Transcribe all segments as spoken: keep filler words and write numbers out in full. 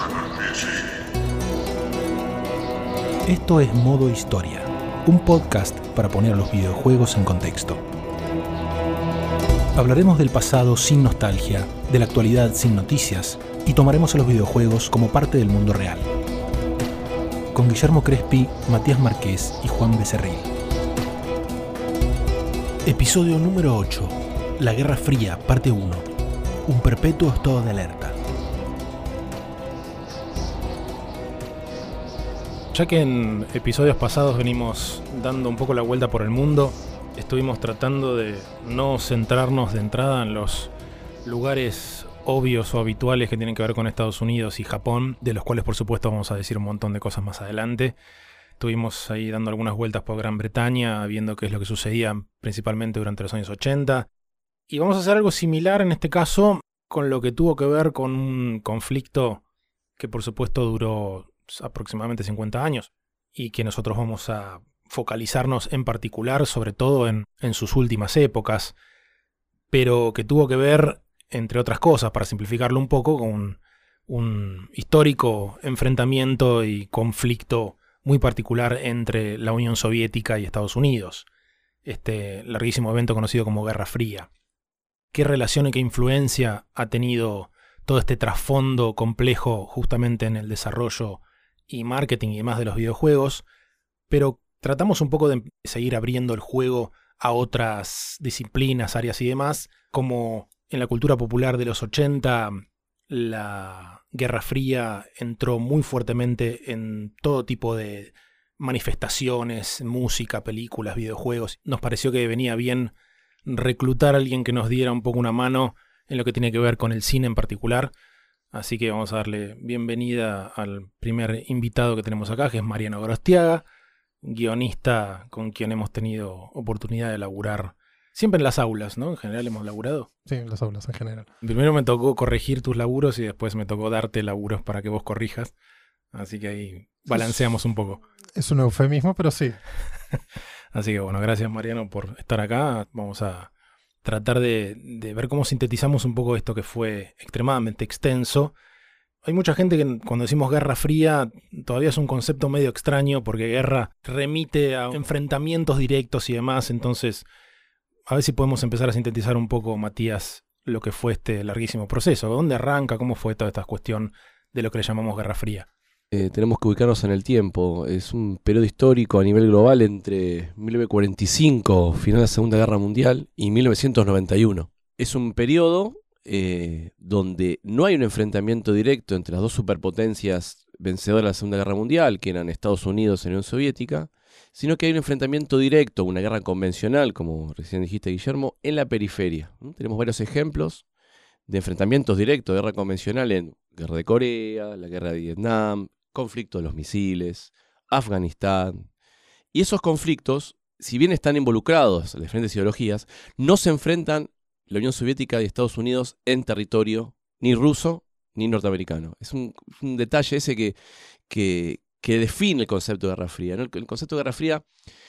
Esto es Modo Historia, un podcast para poner los videojuegos en contexto. Hablaremos del pasado sin nostalgia, de la actualidad sin noticias, y tomaremos a los videojuegos como parte del mundo real. Con Guillermo Crespi, Matías Marqués y Juan Becerril. Episodio número ocho. La Guerra Fría, parte uno. Un perpetuo estado de alerta. Ya que en episodios pasados venimos dando un poco la vuelta por el mundo, estuvimos tratando de no centrarnos de entrada en los lugares obvios o habituales que tienen que ver con Estados Unidos y Japón, de los cuales por supuesto vamos a decir un montón de cosas más adelante. Estuvimos ahí dando algunas vueltas por Gran Bretaña, viendo qué es lo que sucedía principalmente durante los años ochenta. Y vamos a hacer algo similar en este caso con lo que tuvo que ver con un conflicto que por supuesto duró aproximadamente cincuenta años y que nosotros vamos a focalizarnos en particular sobre todo en, en sus últimas épocas, pero que tuvo que ver, entre otras cosas, para simplificarlo un poco, con un, un histórico enfrentamiento y conflicto muy particular entre la Unión Soviética y Estados Unidos, este larguísimo evento conocido como Guerra Fría. ¿Qué relación y qué influencia ha tenido todo este trasfondo complejo justamente en el desarrollo y marketing y demás de los videojuegos? Pero tratamos un poco de seguir abriendo el juego a otras disciplinas, áreas y demás, como en la cultura popular de los ochenta, la Guerra Fría entró muy fuertemente en todo tipo de manifestaciones, música, películas, videojuegos. Nos pareció que venía bien reclutar a alguien que nos diera un poco una mano en lo que tiene que ver con el cine en particular. Así que vamos a darle bienvenida al primer invitado que tenemos acá, que es Mariano Gorostiaga, guionista con quien hemos tenido oportunidad de laburar siempre en las aulas, ¿no? En general hemos laburado. Sí, en las aulas en general. Primero me tocó corregir tus laburos y después me tocó darte laburos para que vos corrijas. Así que ahí balanceamos un poco. Es un eufemismo, pero sí. Así que bueno, gracias Mariano por estar acá. Vamos a tratar de, de ver cómo sintetizamos un poco esto que fue extremadamente extenso. Hay mucha gente que cuando decimos Guerra Fría todavía es un concepto medio extraño porque guerra remite a enfrentamientos directos y demás. Entonces, a ver si podemos empezar a sintetizar un poco, Matías, lo que fue este larguísimo proceso. ¿Dónde arranca? ¿Cómo fue toda esta cuestión de lo que le llamamos Guerra Fría? Eh, tenemos que ubicarnos en el tiempo. Es un periodo histórico a nivel global entre mil novecientos cuarenta y cinco, final de la Segunda Guerra Mundial, y mil novecientos noventa y uno. Es un periodo eh, donde no hay un enfrentamiento directo entre las dos superpotencias vencedoras de la Segunda Guerra Mundial, que eran Estados Unidos y la Unión Soviética, sino que hay un enfrentamiento directo, una guerra convencional, como recién dijiste, Guillermo, en la periferia. ¿Mm? Tenemos varios ejemplos de enfrentamientos directos de guerra convencional en Guerra de Corea, la Guerra de Vietnam, conflicto de los misiles, Afganistán. Y esos conflictos, si bien están involucrados en las diferentes ideologías, no se enfrentan la Unión Soviética y Estados Unidos en territorio ni ruso ni norteamericano. Es un, un detalle ese que, que, que define el concepto de Guerra Fría, ¿no? El, el concepto de Guerra Fría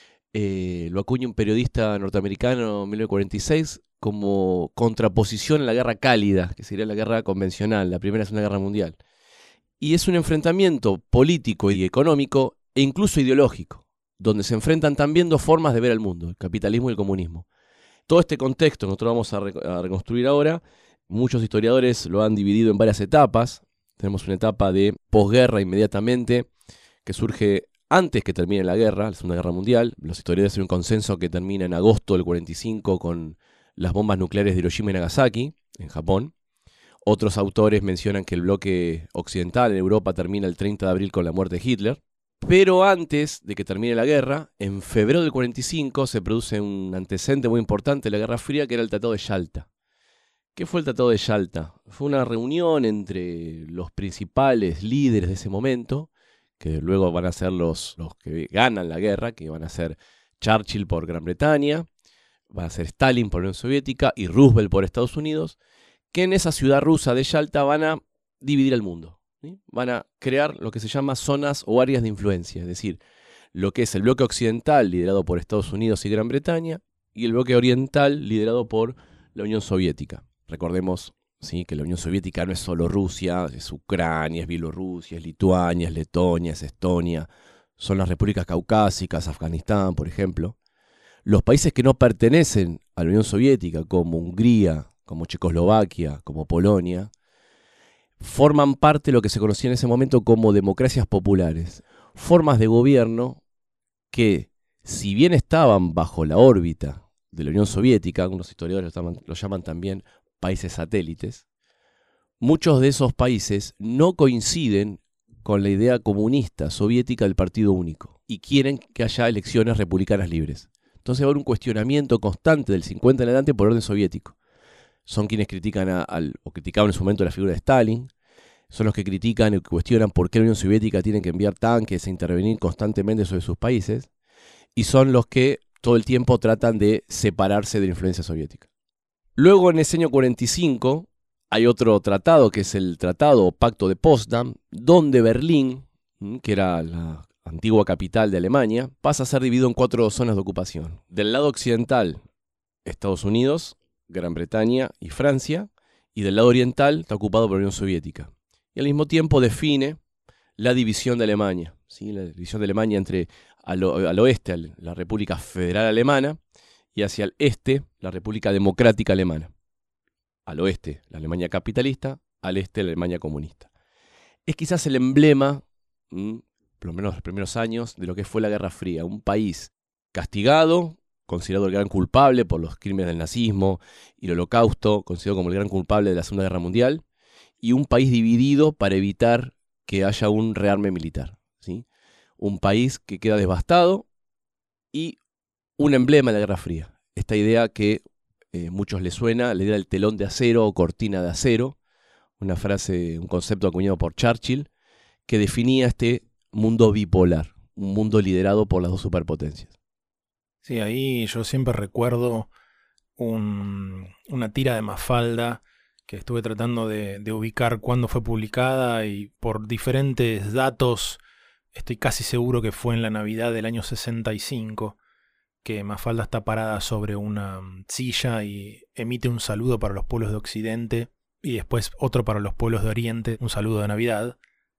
eh, lo acuña un periodista norteamericano en mil novecientos cuarenta y seis como contraposición a la Guerra Cálida, que sería la guerra convencional, la Primera y Segunda Guerra Mundial. Y es un enfrentamiento político y económico e incluso ideológico, donde se enfrentan también dos formas de ver el mundo, el capitalismo y el comunismo. Todo este contexto que nosotros vamos a, re- a reconstruir ahora, muchos historiadores lo han dividido en varias etapas. Tenemos una etapa de posguerra inmediatamente, que surge antes que termine la guerra, la Segunda Guerra Mundial. Los historiadores tienen un consenso que termina en agosto del cuarenta y cinco con las bombas nucleares de Hiroshima y Nagasaki, en Japón. Otros autores mencionan que el bloque occidental en Europa termina el treinta de abril con la muerte de Hitler. Pero antes de que termine la guerra, en febrero del cuarenta y cinco se produce un antecedente muy importante de la Guerra Fría, que era el Tratado de Yalta. ¿Qué fue el Tratado de Yalta? Fue una reunión entre los principales líderes de ese momento, que luego van a ser los, los que ganan la guerra, que van a ser Churchill por Gran Bretaña, va a ser Stalin por la Unión Soviética y Roosevelt por Estados Unidos, que en esa ciudad rusa de Yalta van a dividir el mundo, ¿sí? Van a crear lo que se llama zonas o áreas de influencia, es decir, lo que es el bloque occidental liderado por Estados Unidos y Gran Bretaña y el bloque oriental liderado por la Unión Soviética. Recordemos ¿sí? Que la Unión Soviética no es solo Rusia, es Ucrania, es Bielorrusia, es Lituania, es Letonia, es Estonia, son las repúblicas caucásicas, Afganistán, por ejemplo. Los países que no pertenecen a la Unión Soviética, como Hungría, como Checoslovaquia, como Polonia, forman parte de lo que se conocía en ese momento como democracias populares, formas de gobierno que, si bien estaban bajo la órbita de la Unión Soviética, algunos historiadores lo llaman, lo llaman también países satélites, muchos de esos países no coinciden con la idea comunista soviética del partido único y quieren que haya elecciones republicanas libres. Entonces va a haber un cuestionamiento constante del cincuenta en adelante por orden soviético. Son quienes critican a, al, o criticaban en su momento la figura de Stalin, son los que critican y cuestionan por qué la Unión Soviética tiene que enviar tanques e intervenir constantemente sobre sus países, y son los que todo el tiempo tratan de separarse de la influencia soviética. Luego, en ese año cuarenta y cinco, hay otro tratado, que es el Tratado o Pacto de Potsdam, donde Berlín, que era la antigua capital de Alemania, pasa a ser dividido en cuatro zonas de ocupación. Del lado occidental, Estados Unidos, Gran Bretaña y Francia, y del lado oriental está ocupado por la Unión Soviética. Y al mismo tiempo define la división de Alemania, ¿sí? La división de Alemania entre al, al oeste la República Federal Alemana y hacia el este la República Democrática Alemana. Al oeste la Alemania capitalista, al este la Alemania comunista. Es quizás el emblema, ¿m? por lo menos los primeros años, de lo que fue la Guerra Fría. Un país castigado, considerado el gran culpable por los crímenes del nazismo y el Holocausto, considerado como el gran culpable de la Segunda Guerra Mundial, y un país dividido para evitar que haya un rearme militar, ¿sí? Un país que queda devastado y un emblema de la Guerra Fría. Esta idea que eh, muchos les suena, la idea del telón de acero o cortina de acero, una frase, un concepto acuñado por Churchill, que definía este mundo bipolar, un mundo liderado por las dos superpotencias. Sí, ahí yo siempre recuerdo un, una tira de Mafalda que estuve tratando de, de ubicar cuándo fue publicada, y por diferentes datos estoy casi seguro que fue en la Navidad del año sesenta y cinco, que Mafalda está parada sobre una silla y emite un saludo para los pueblos de Occidente y después otro para los pueblos de Oriente, un saludo de Navidad.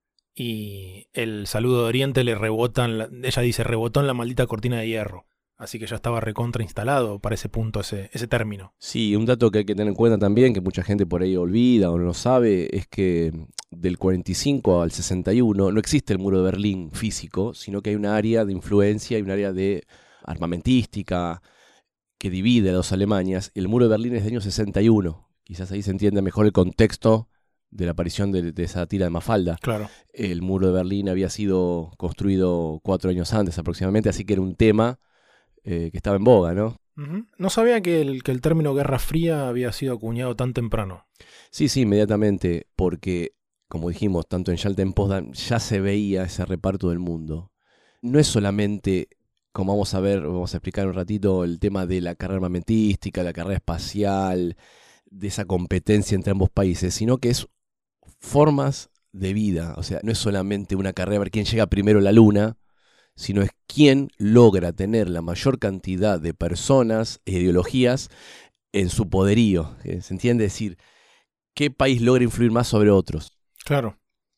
Y el saludo de Oriente le rebota, en la, ella dice, rebotó en la maldita cortina de hierro. Así que ya estaba recontra instalado para ese punto, ese, ese término. Sí, un dato que hay que tener en cuenta también, que mucha gente por ahí olvida o no sabe, es que del cuarenta y cinco al sesenta y uno no existe el muro de Berlín físico, sino que hay una área de influencia y un área de armamentística que divide a dos Alemanias. El muro de Berlín es del año sesenta y uno. Quizás ahí se entiende mejor el contexto de la aparición de, de esa tira de Mafalda. Claro. El muro de Berlín había sido construido cuatro años antes aproximadamente, así que era un tema eh, que estaba en boga, ¿no? Uh-huh. No sabía que el, que el término Guerra Fría había sido acuñado tan temprano. Sí, sí, inmediatamente, porque, como dijimos, tanto en Yalta como en Potsdam ya se veía ese reparto del mundo. No es solamente, como vamos a ver, vamos a explicar un ratito, el tema de la carrera armamentística, la carrera espacial, de esa competencia entre ambos países, sino que es formas de vida. O sea, no es solamente una carrera a ver quién llega primero a la luna, sino es quién logra tener la mayor cantidad de personas e ideologías en su poderío. ¿Se entiende? Es decir, ¿qué país logra influir más sobre otros? Claro.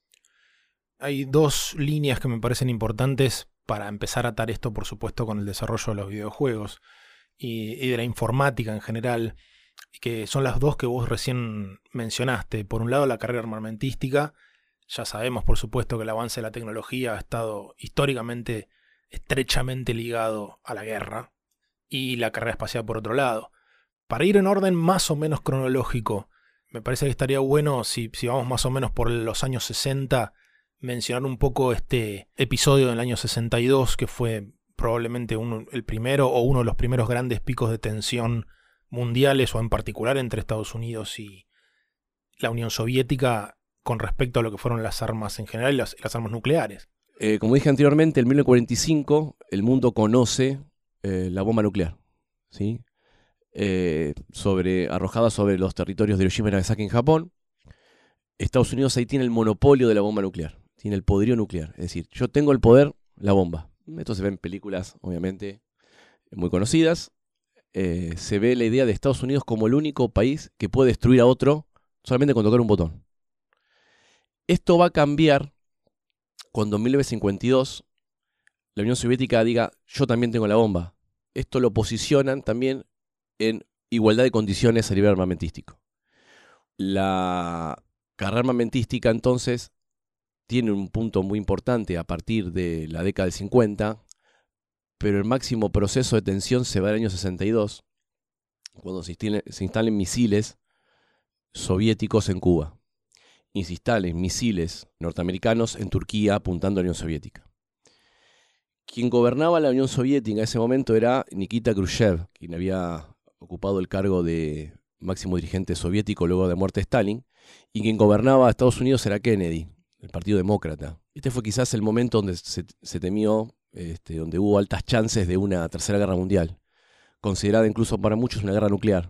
Hay dos líneas que me parecen importantes para empezar a atar esto, por supuesto, con el desarrollo de los videojuegos y, y de la informática en general, que son las dos que vos recién mencionaste. Por un lado, la carrera armamentística. Ya sabemos, por supuesto, que el avance de la tecnología ha estado históricamente estrechamente ligado a la guerra, y la carrera espacial por otro lado. Para ir en orden más o menos cronológico, me parece que estaría bueno, si, si vamos más o menos por los años sesenta, mencionar un poco este episodio del año sesenta y dos, que fue probablemente uno, el primero o uno de los primeros grandes picos de tensión mundiales, o en particular entre Estados Unidos y la Unión Soviética, con respecto a lo que fueron las armas en general y las, las armas nucleares. Eh, como dije anteriormente, en mil novecientos cuarenta y cinco el mundo conoce eh, la bomba nuclear, ¿sí? Eh, sobre, arrojada sobre los territorios de Hiroshima y Nagasaki en Japón. Estados Unidos ahí tiene el monopolio de la bomba nuclear, tiene el poderío nuclear. Es decir, yo tengo el poder, la bomba. Esto se ve en películas, obviamente, muy conocidas. Eh, se ve la idea de Estados Unidos como el único país que puede destruir a otro solamente con tocar un botón. Esto va a cambiar cuando en mil novecientos cincuenta y dos la Unión Soviética diga, yo también tengo la bomba. Esto lo posicionan también en igualdad de condiciones a nivel armamentístico. La carrera armamentística entonces tiene un punto muy importante a partir de la década del cincuenta, pero el máximo proceso de tensión se va al año sesenta y dos, cuando se instalen, se instalen misiles soviéticos en Cuba y se instalen misiles norteamericanos en Turquía apuntando a la Unión Soviética. Quien gobernaba la Unión Soviética en ese momento era Nikita Khrushchev, quien había ocupado el cargo de máximo dirigente soviético luego de la muerte de Stalin, y quien gobernaba a Estados Unidos era Kennedy, el Partido Demócrata. Este fue quizás el momento donde se, se temió, este, donde hubo altas chances de una tercera guerra mundial, considerada incluso para muchos una guerra nuclear.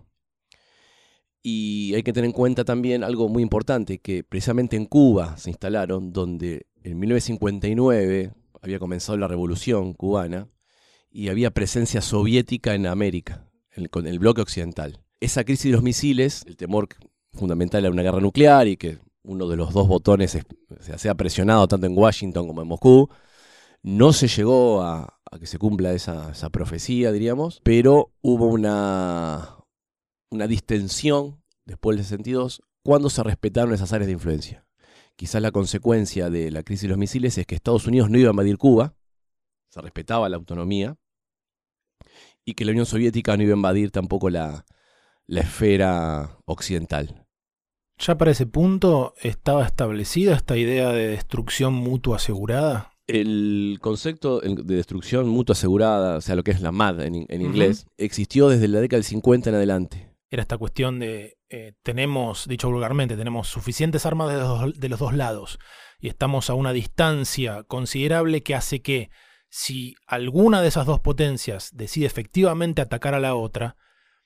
Y hay que tener en cuenta también algo muy importante, que precisamente en Cuba se instalaron, donde en mil novecientos cincuenta y nueve había comenzado la revolución cubana y había presencia soviética en América, en, con el bloque occidental. Esa crisis de los misiles, el temor fundamental era una guerra nuclear y que uno de los dos botones es, se sea presionado tanto en Washington como en Moscú, no se llegó a, a que se cumpla esa, esa profecía, diríamos, pero hubo una, una distensión después del sesenta y dos cuando se respetaron esas áreas de influencia. Quizás la consecuencia de la crisis de los misiles es que Estados Unidos no iba a invadir Cuba, se respetaba la autonomía, y que la Unión Soviética no iba a invadir tampoco la, la esfera occidental. ¿Ya para ese punto estaba establecida esta idea de destrucción mutua asegurada? El concepto de destrucción mutua asegurada, o sea, lo que es la M A D en, en inglés, uh-huh, existió desde la década del cincuenta en adelante. Era esta cuestión de, eh, tenemos, dicho vulgarmente, tenemos suficientes armas de los, de los dos lados y estamos a una distancia considerable que hace que si alguna de esas dos potencias decide efectivamente atacar a la otra,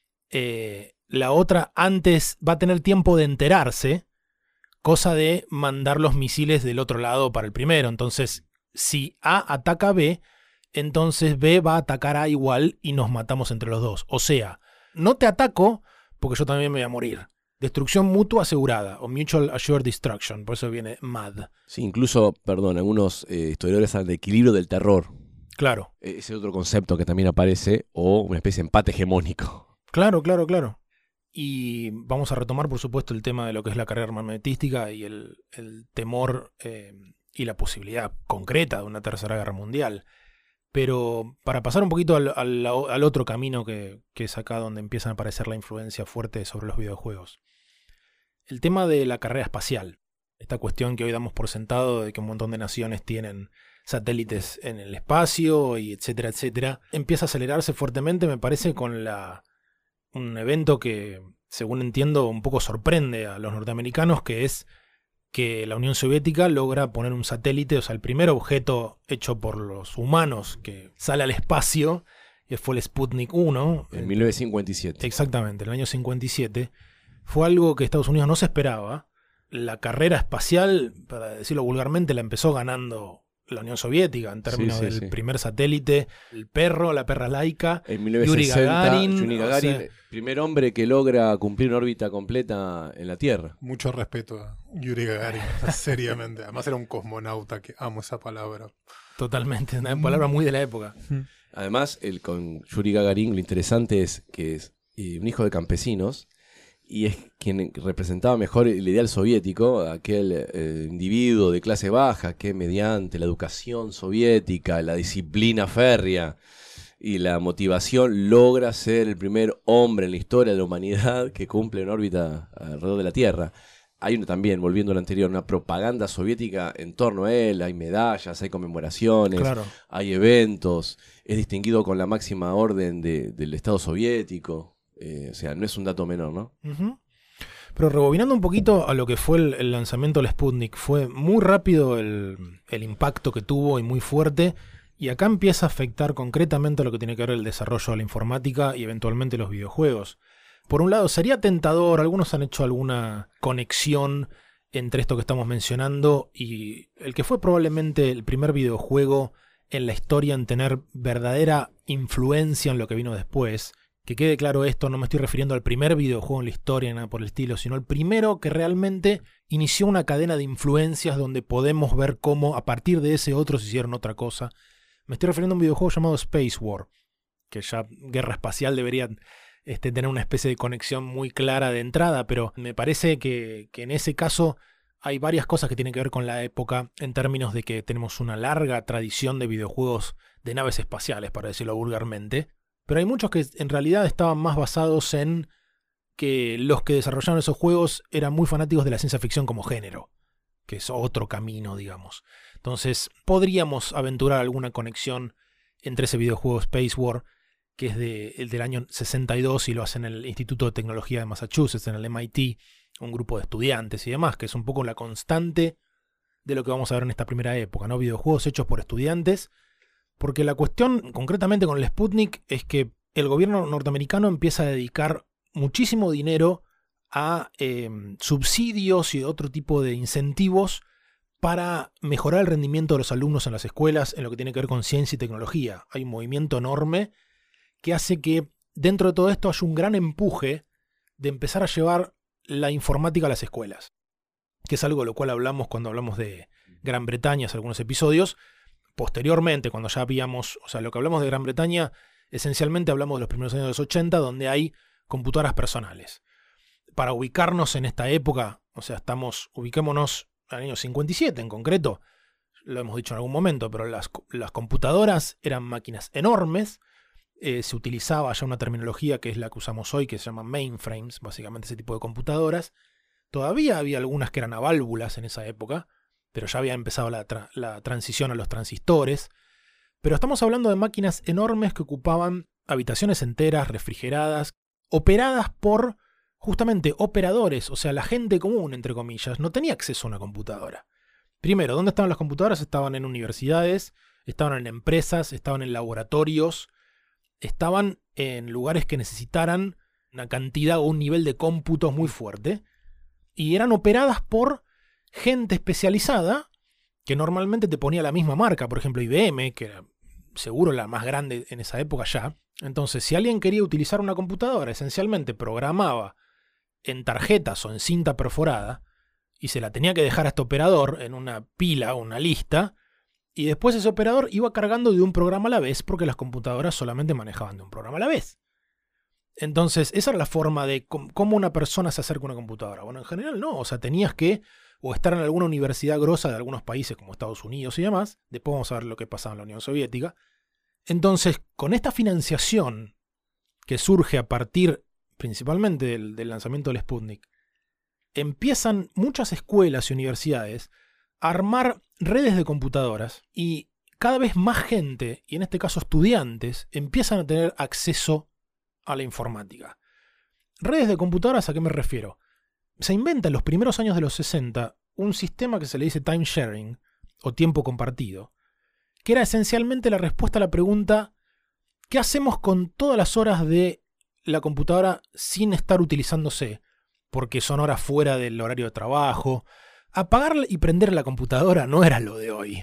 eh, la otra antes va a tener tiempo de enterarse, cosa de mandar los misiles del otro lado para el primero. Entonces, si A ataca a B, entonces B va a atacar A igual y nos matamos entre los dos. O sea, no te ataco porque yo también me voy a morir. Destrucción mutua asegurada, o Mutual Assured Destruction, por eso viene M A D. Sí, incluso, perdón, algunos eh, historiadores hablan de equilibrio del terror. Claro. Ese otro concepto que también aparece, o una especie de empate hegemónico. Claro, claro, claro. Y vamos a retomar, por supuesto, el tema de lo que es la carrera armamentística y el, el temor eh, y la posibilidad concreta de una tercera guerra mundial. Pero para pasar un poquito al, al, al otro camino que, que es acá donde empiezan a aparecer la influencia fuerte sobre los videojuegos. El tema de la carrera espacial. Esta cuestión que hoy damos por sentado de que un montón de naciones tienen satélites en el espacio y etcétera, etcétera, empieza a acelerarse fuertemente, me parece, con la un evento que, según entiendo, un poco sorprende a los norteamericanos, que es que la Unión Soviética logra poner un satélite, o sea, el primer objeto hecho por los humanos que sale al espacio, que fue el Sputnik uno. En mil novecientos cincuenta y siete. Exactamente, en el año cincuenta y siete. Fue algo que Estados Unidos no se esperaba. La carrera espacial, para decirlo vulgarmente, la empezó ganando la Unión Soviética en términos sí, sí, del sí. primer satélite, el perro, la perra laica, en mil novecientos sesenta, Yuri Gagarin, Yuri Gagarin, o sea, primer hombre que logra cumplir una órbita completa en la Tierra. Mucho respeto a Yuri Gagarin, seriamente. Además era un cosmonauta, que amo esa palabra. Totalmente, una palabra muy de la época. Además, el, con Yuri Gagarin lo interesante es que es eh, un hijo de campesinos y es quien representaba mejor el ideal soviético, aquel eh, individuo de clase baja que mediante la educación soviética, la disciplina férrea y la motivación logra ser el primer hombre en la historia de la humanidad que cumple en órbita alrededor de la Tierra. Hay una, también, volviendo a lo anterior, una propaganda soviética en torno a él, hay medallas, hay conmemoraciones, claro. Hay eventos, es distinguido con la máxima orden de, del Estado soviético. Eh, o sea, no es un dato menor, ¿no? Uh-huh. Pero rebobinando un poquito a lo que fue el, el lanzamiento del Sputnik, fue muy rápido el, el impacto que tuvo y muy fuerte, y acá empieza a afectar concretamente a lo que tiene que ver el desarrollo de la informática y eventualmente los videojuegos. Por un lado, sería tentador, algunos han hecho alguna conexión entre esto que estamos mencionando y el que fue probablemente el primer videojuego en la historia en tener verdadera influencia en lo que vino después, Que quede claro esto, no me estoy refiriendo al primer videojuego en la historia, nada por el estilo, sino el primero que realmente inició una cadena de influencias donde podemos ver cómo a partir de ese otros hicieron otra cosa. Me estoy refiriendo a un videojuego llamado Space War, que ya Guerra Espacial debería este, tener una especie de conexión muy clara de entrada, pero me parece que, que en ese caso hay varias cosas que tienen que ver con la época en términos de que tenemos una larga tradición de videojuegos de naves espaciales, para decirlo vulgarmente, pero hay muchos que en realidad estaban más basados en que los que desarrollaron esos juegos eran muy fanáticos de la ciencia ficción como género, que es otro camino, digamos. Entonces podríamos aventurar alguna conexión entre ese videojuego Space War, que es de, el del año sesenta y dos y lo hacen en el Instituto de Tecnología de Massachusetts, en el M I T, un grupo de estudiantes y demás, que es un poco la constante de lo que vamos a ver en esta primera época, ¿no? Videojuegos hechos por estudiantes, porque la cuestión concretamente con el Sputnik es que el gobierno norteamericano empieza a dedicar muchísimo dinero a eh, subsidios y otro tipo de incentivos para mejorar el rendimiento de los alumnos en las escuelas en lo que tiene que ver con ciencia y tecnología. Hay un movimiento enorme que hace que dentro de todo esto haya un gran empuje de empezar a llevar la informática a las escuelas, que es algo de lo cual hablamos cuando hablamos de Gran Bretaña hace algunos episodios. Posteriormente, cuando ya habíamos, o sea, lo que hablamos de Gran Bretaña, esencialmente hablamos de los primeros años de los ochenta, donde hay computadoras personales. Para ubicarnos en esta época, o sea, estamos, ubiquémonos en el año cincuenta y siete en concreto, lo hemos dicho en algún momento, pero las, las computadoras eran máquinas enormes. Eh, se utilizaba ya una terminología que es la que usamos hoy, que se llama mainframes, básicamente ese tipo de computadoras. Todavía había algunas que eran a válvulas en esa época, pero ya había empezado la, tra- la transición a los transistores. Pero estamos hablando de máquinas enormes que ocupaban habitaciones enteras, refrigeradas, operadas por justamente operadores, o sea, la gente común, entre comillas, no tenía acceso a una computadora. Primero, ¿dónde estaban las computadoras? Estaban en universidades, estaban en empresas, estaban en laboratorios, estaban en lugares que necesitaran una cantidad o un nivel de cómputos muy fuerte, y eran operadas por gente especializada que normalmente te ponía la misma marca, por ejemplo I B M, que era seguro la más grande en esa época ya. Entonces, si alguien quería utilizar una computadora, esencialmente programaba en tarjetas o en cinta perforada y se la tenía que dejar a este operador en una pila o una lista, y después ese operador iba cargando de un programa a la vez, porque las computadoras solamente manejaban de un programa a la vez. Entonces, esa era la forma de cómo una persona se acerca a una computadora. Bueno, en general no, o sea, tenías que o estar en alguna universidad grosa de algunos países como Estados Unidos y demás. Después vamos a ver lo que pasaba en la Unión Soviética. Entonces, con esta financiación que surge a partir principalmente del, del lanzamiento del Sputnik, empiezan muchas escuelas y universidades a armar redes de computadoras, y cada vez más gente, y en este caso estudiantes, empiezan a tener acceso a la informática. Redes de computadoras, ¿a qué me refiero? Se inventa en los primeros años de los sesenta un sistema que se le dice time sharing, o tiempo compartido, que era esencialmente la respuesta a la pregunta: ¿qué hacemos con todas las horas de la computadora sin estar utilizándose? Porque son horas fuera del horario de trabajo. Apagar y prender la computadora no era lo de hoy.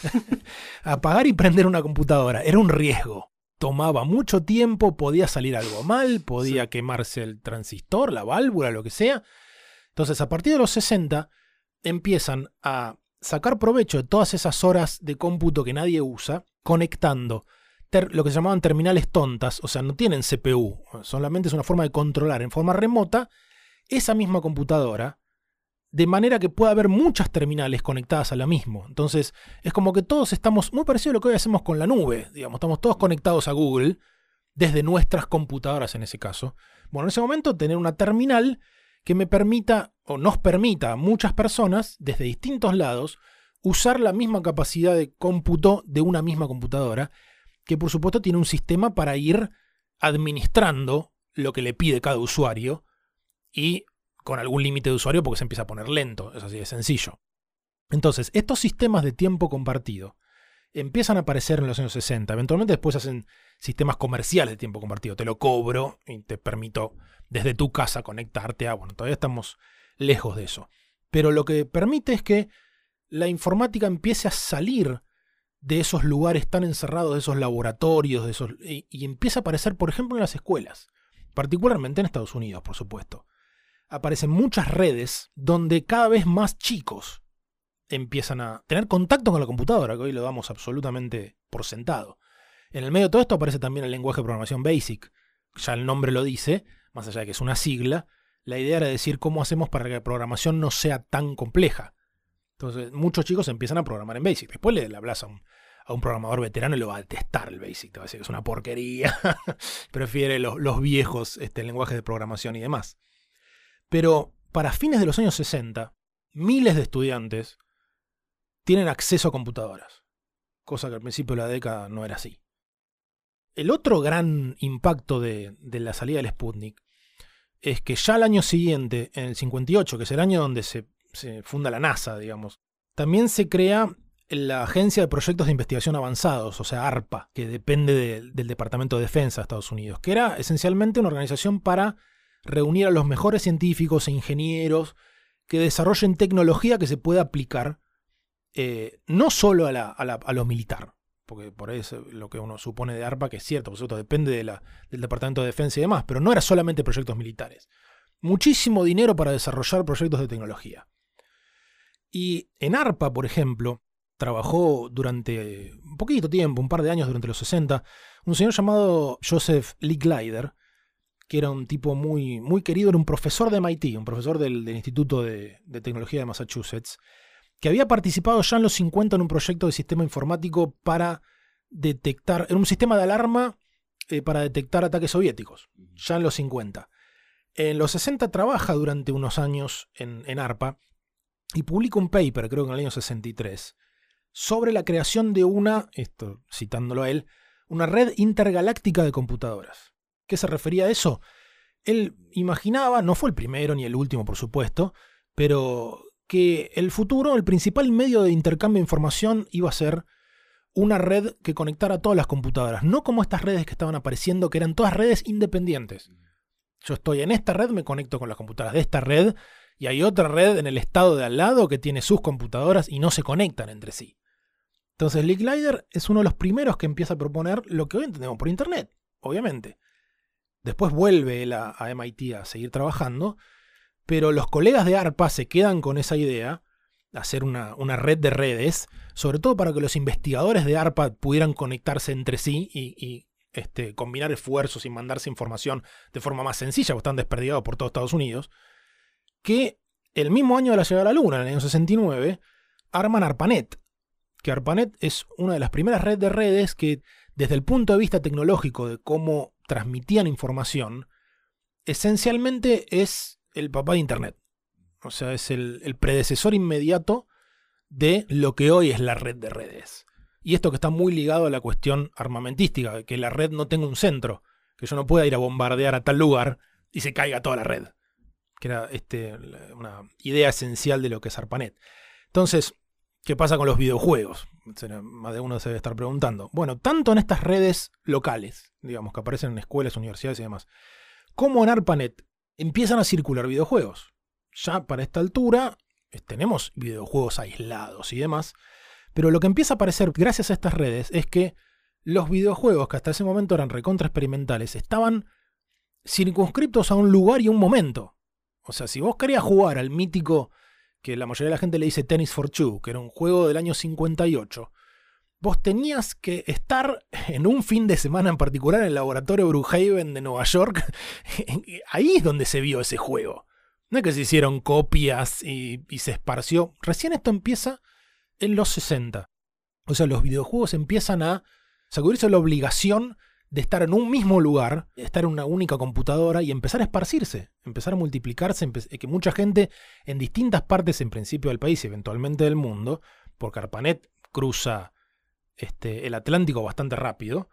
Apagar y prender una computadora era un riesgo. Tomaba mucho tiempo, podía salir algo mal, podía sí. quemarse el transistor, la válvula, lo que sea. Entonces, a partir de los sesenta, empiezan a sacar provecho de todas esas horas de cómputo que nadie usa, conectando ter- lo que se llamaban terminales tontas, o sea, no tienen C P U, solamente es una forma de controlar en forma remota esa misma computadora, de manera que pueda haber muchas terminales conectadas a la misma. Entonces, es como que todos estamos, muy parecido a lo que hoy hacemos con la nube, digamos, estamos todos conectados a Google, desde nuestras computadoras en ese caso. Bueno, en ese momento tener una terminal que me permita, o nos permita a muchas personas, desde distintos lados, usar la misma capacidad de cómputo de una misma computadora, que por supuesto tiene un sistema para ir administrando lo que le pide cada usuario, y con algún límite de usuario porque se empieza a poner lento, es así de sencillo. Entonces, estos sistemas de tiempo compartido empiezan a aparecer en los años sesenta, eventualmente después hacen sistemas comerciales de tiempo compartido, te lo cobro y te permito desde tu casa conectarte a, bueno, todavía estamos lejos de eso. Pero lo que permite es que la informática empiece a salir de esos lugares tan encerrados, de esos laboratorios, de esos, y, y empieza a aparecer, por ejemplo, en las escuelas. particularmente en Estados Unidos, por supuesto. Aparecen muchas redes donde cada vez más chicos empiezan a tener contacto con la computadora, que hoy lo damos absolutamente por sentado. En el medio de todo esto aparece también el lenguaje de programación BASIC. Ya el nombre lo dice, más allá de que es una sigla, la idea era decir cómo hacemos para que la programación no sea tan compleja. Entonces, muchos chicos empiezan a programar en BASIC. Después le, le hablas a un, a un programador veterano y lo va a detestar el BASIC. Te va a decir que es una porquería. Prefiere los, los viejos este, lenguajes de programación y demás. Pero para fines de los años sesenta, miles de estudiantes tienen acceso a computadoras. Cosa que al principio de la década no era así. El otro gran impacto de, de la salida del Sputnik es que ya al año siguiente, en el cincuenta y ocho, que es el año donde se, se funda la NASA, digamos, también se crea la Agencia de Proyectos de Investigación Avanzados, o sea, ARPA, que depende de, del Departamento de Defensa de Estados Unidos, que era esencialmente una organización para reunir a los mejores científicos e ingenieros que desarrollen tecnología que se pueda aplicar eh, no solo a, la, a, la, a lo militar, porque por ahí es lo que uno supone de ARPA, que es cierto, por supuesto, depende de la, del Departamento de Defensa y demás, pero no era solamente proyectos militares. Muchísimo dinero para desarrollar proyectos de tecnología. Y en ARPA, por ejemplo, trabajó durante un poquito tiempo, un par de años durante los sesenta, un señor llamado Joseph Licklider, que era un tipo muy, muy querido, era un profesor de M I T, un profesor del, del Instituto de, de Tecnología de Massachusetts, que había participado ya en los cincuenta en un proyecto de sistema informático para detectar, en un sistema de alarma eh, para detectar ataques soviéticos, ya en los cincuenta. En los sesenta trabaja durante unos años en, en ARPA y publica un paper, creo que en el año sesenta y tres, sobre la creación de una, esto citándolo a él, una red intergaláctica de computadoras. ¿Qué se refería a eso? Él imaginaba, no fue el primero ni el último por supuesto, pero que el futuro, el principal medio de intercambio de información iba a ser una red que conectara todas las computadoras, no como estas redes que estaban apareciendo, que eran todas redes independientes. Yo estoy en esta red, me conecto con las computadoras de esta red, y hay otra red en el estado de al lado que tiene sus computadoras y no se conectan entre sí. Entonces Licklider es uno de los primeros que empieza a proponer lo que hoy entendemos por Internet, obviamente. Después vuelve él a, a M I T a seguir trabajando, pero los colegas de ARPA se quedan con esa idea de hacer una, una red de redes, sobre todo para que los investigadores de ARPA pudieran conectarse entre sí y, y este, combinar esfuerzos y mandarse información de forma más sencilla, porque están desperdigados por todo Estados Unidos, que el mismo año de la llegada a la Luna, en el año sesenta y nueve, arman ARPANET, que ARPANET es una de las primeras redes de redes que, desde el punto de vista tecnológico de cómo transmitían información, esencialmente es el papá de Internet. O sea, es el, el predecesor inmediato de lo que hoy es la red de redes. Y esto que está muy ligado a la cuestión armamentística, que la red no tenga un centro, que yo no pueda ir a bombardear a tal lugar y se caiga toda la red. Que era este, una idea esencial de lo que es ARPANET. Entonces, ¿qué pasa con los videojuegos? Más de uno se debe estar preguntando. Bueno, tanto en estas redes locales, digamos, que aparecen en escuelas, universidades y demás, como en ARPANET, empiezan a circular videojuegos. Ya para esta altura tenemos videojuegos aislados y demás, pero lo que empieza a aparecer gracias a estas redes es que los videojuegos, que hasta ese momento eran recontra experimentales, estaban circunscriptos a un lugar y un momento. O sea, si vos querías jugar al mítico, que la mayoría de la gente le dice Tennis for Two, que era un juego del año cincuenta y ocho, vos tenías que estar en un fin de semana en particular en el laboratorio Brookhaven de Nueva York. Ahí es donde se vio ese juego. No es que se hicieron copias y, y se esparció. Recién esto empieza en los sesenta. O sea, los videojuegos empiezan a sacudirse la obligación de estar en un mismo lugar, estar en una única computadora y empezar a esparcirse, empezar a multiplicarse, empe- que mucha gente en distintas partes, en principio del país y eventualmente del mundo, porque ARPANET cruza este, el Atlántico bastante rápido,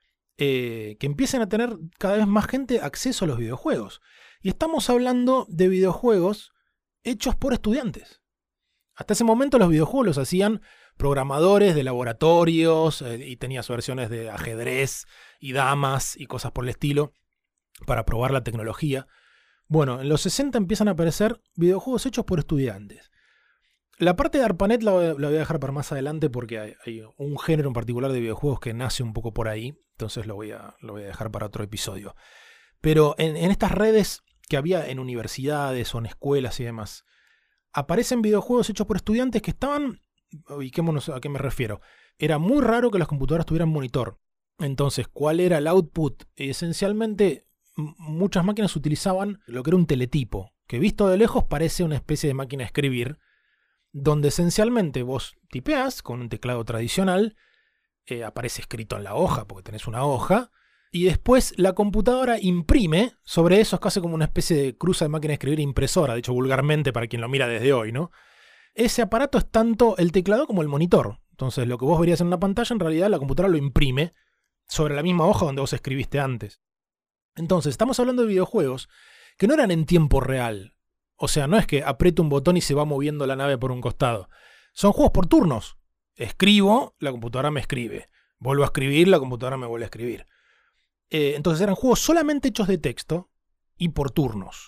eh, que empiecen a tener cada vez más gente acceso a los videojuegos. Y estamos hablando de videojuegos hechos por estudiantes. Hasta ese momento los videojuegos los hacían programadores de laboratorios eh, y tenías versiones de ajedrez y damas y cosas por el estilo para probar la tecnología. Bueno, en los sesenta empiezan a aparecer videojuegos hechos por estudiantes. La parte de ARPANET la, la voy a dejar para más adelante porque hay, hay un género en particular de videojuegos que nace un poco por ahí, entonces lo voy a, lo voy a dejar para otro episodio. Pero en, en estas redes que había en universidades o en escuelas y demás, aparecen videojuegos hechos por estudiantes que estaban... Ubiquémonos a qué me refiero. Era muy raro que las computadoras tuvieran monitor. Entonces, ¿cuál era el output? Esencialmente, m- muchas máquinas utilizaban lo que era un teletipo, que visto de lejos parece una especie de máquina de escribir, donde esencialmente vos tipeás con un teclado tradicional, eh, aparece escrito en la hoja, porque tenés una hoja, y después la computadora imprime sobre eso, es casi como una especie de cruza de máquina de escribir e impresora, dicho vulgarmente para quien lo mira desde hoy, ¿no? Ese aparato es tanto el teclado como el monitor. Entonces lo que vos verías en una pantalla, en realidad la computadora lo imprime sobre la misma hoja donde vos escribiste antes. Entonces estamos hablando de videojuegos que no eran en tiempo real. O sea, no es que aprieto un botón y se va moviendo la nave por un costado. Son juegos por turnos. Escribo, la computadora me escribe. Vuelvo a escribir, la computadora me vuelve a escribir. Eh, entonces eran juegos solamente hechos de texto y por turnos.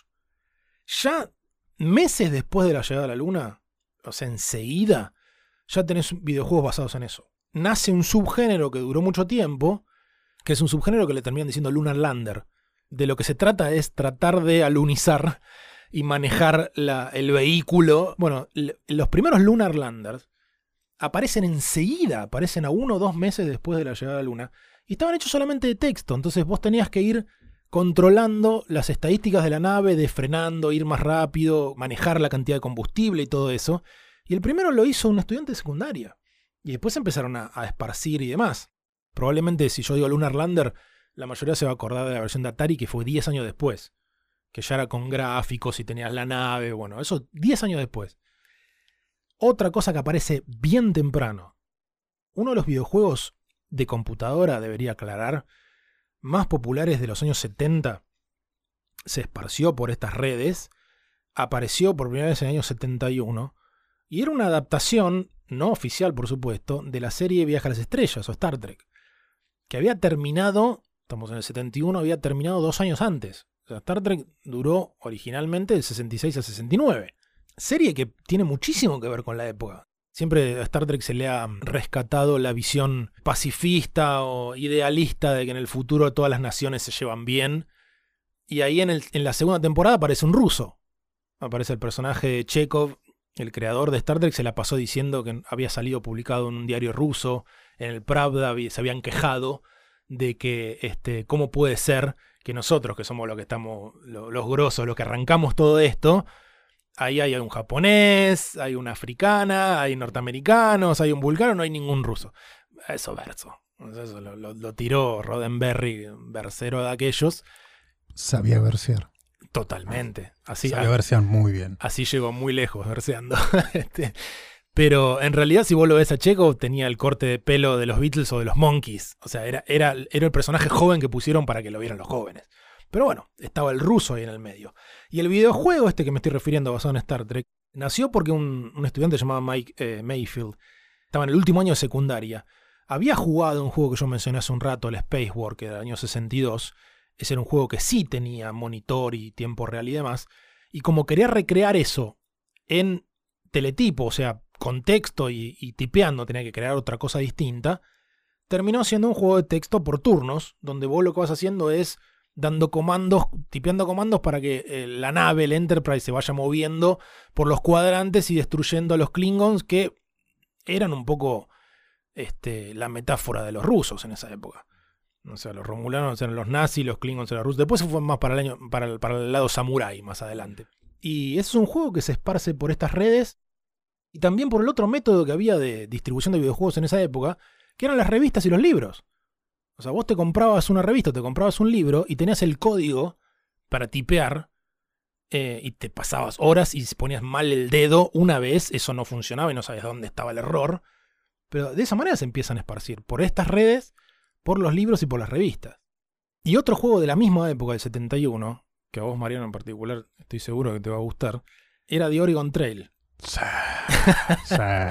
Ya meses después de la llegada a la Luna, o sea, enseguida, ya tenés videojuegos basados en eso. Nace un subgénero que duró mucho tiempo, que es un subgénero que le terminan diciendo Lunar Lander. De lo que se trata es tratar de alunizar y manejar la, el vehículo. Bueno, l- los primeros Lunar Landers aparecen enseguida, aparecen a uno o dos meses después de la llegada a la Luna, y estaban hechos solamente de texto. Entonces vos tenías que ir controlando las estadísticas de la nave, de frenando, ir más rápido, manejar la cantidad de combustible y todo eso. Y el primero lo hizo un estudiante de secundaria. Y después empezaron a, a esparcir y demás. Probablemente si yo digo Lunar Lander, la mayoría se va a acordar de la versión de Atari, que fue diez años después. Que ya era con gráficos y tenías la nave. Bueno, eso diez años después. Otra cosa que aparece bien temprano. Uno de los videojuegos de computadora, debería aclarar, más populares de los años setenta, se esparció por estas redes, apareció por primera vez en el año setenta y uno, y era una adaptación, no oficial por supuesto, de la serie Viaje a las Estrellas o Star Trek, que había terminado, estamos en el setenta y uno, había terminado dos años antes. O sea, Star Trek duró originalmente del sesenta y seis al sesenta y nueve. Serie que tiene muchísimo que ver con la época. Siempre a Star Trek se le ha rescatado la visión pacifista o idealista de que en el futuro todas las naciones se llevan bien. Y ahí en, el, en la segunda temporada aparece un ruso. Aparece el personaje de Chekhov, el creador de Star Trek, se la pasó diciendo que había salido publicado en un diario ruso. En el Pravda se habían quejado de que este, cómo puede ser que nosotros, que somos los que estamos, los, los grosos, los que arrancamos todo esto, ahí hay un japonés, hay una africana, hay norteamericanos, hay un vulcano, no hay ningún ruso. Eso verso. Eso lo, lo, lo tiró Roddenberry, versero de aquellos. Sabía versear. Totalmente. Así, Sabía versear muy bien. Así llegó muy lejos verseando. este, pero en realidad, si vos lo ves a Chekhov, tenía el corte de pelo de los Beatles o de los Monkees. O sea, era, era, era el personaje joven que pusieron para que lo vieran los jóvenes. Pero bueno, estaba el ruso ahí en el medio. Y el videojuego este que me estoy refiriendo, basado en Star Trek, nació porque un, un estudiante llamado Mike eh, Mayfield, estaba en el último año de secundaria, había jugado un juego que yo mencioné hace un rato, el Space War, que era del año sesenta y dos. Ese era un juego que sí tenía monitor y tiempo real y demás. Y como quería recrear eso en teletipo, o sea, con texto y, y tipeando, tenía que crear otra cosa distinta, terminó siendo un juego de texto por turnos, donde vos lo que vas haciendo es dando comandos, tipeando comandos para que eh, la nave, el Enterprise, se vaya moviendo por los cuadrantes y destruyendo a los Klingons, que eran un poco este, la metáfora de los rusos en esa época. O sea, los romulanos eran los nazis, los Klingons eran los rusos. Después se fue más para el, año, para el, para el lado samurái más adelante. Y es un juego que se esparce por estas redes y también por el otro método que había de distribución de videojuegos en esa época, que eran las revistas y los libros. O sea, vos te comprabas una revista, te comprabas un libro y tenías el código para tipear eh, y te pasabas horas y si ponías mal el dedo una vez, eso no funcionaba y no sabías dónde estaba el error. Pero de esa manera se empiezan a esparcir por estas redes, por los libros y por las revistas. Y otro juego de la misma época, del setenta y uno, que a vos, Mariano, en particular, estoy seguro que te va a gustar, era The Oregon Trail. Sí, sí.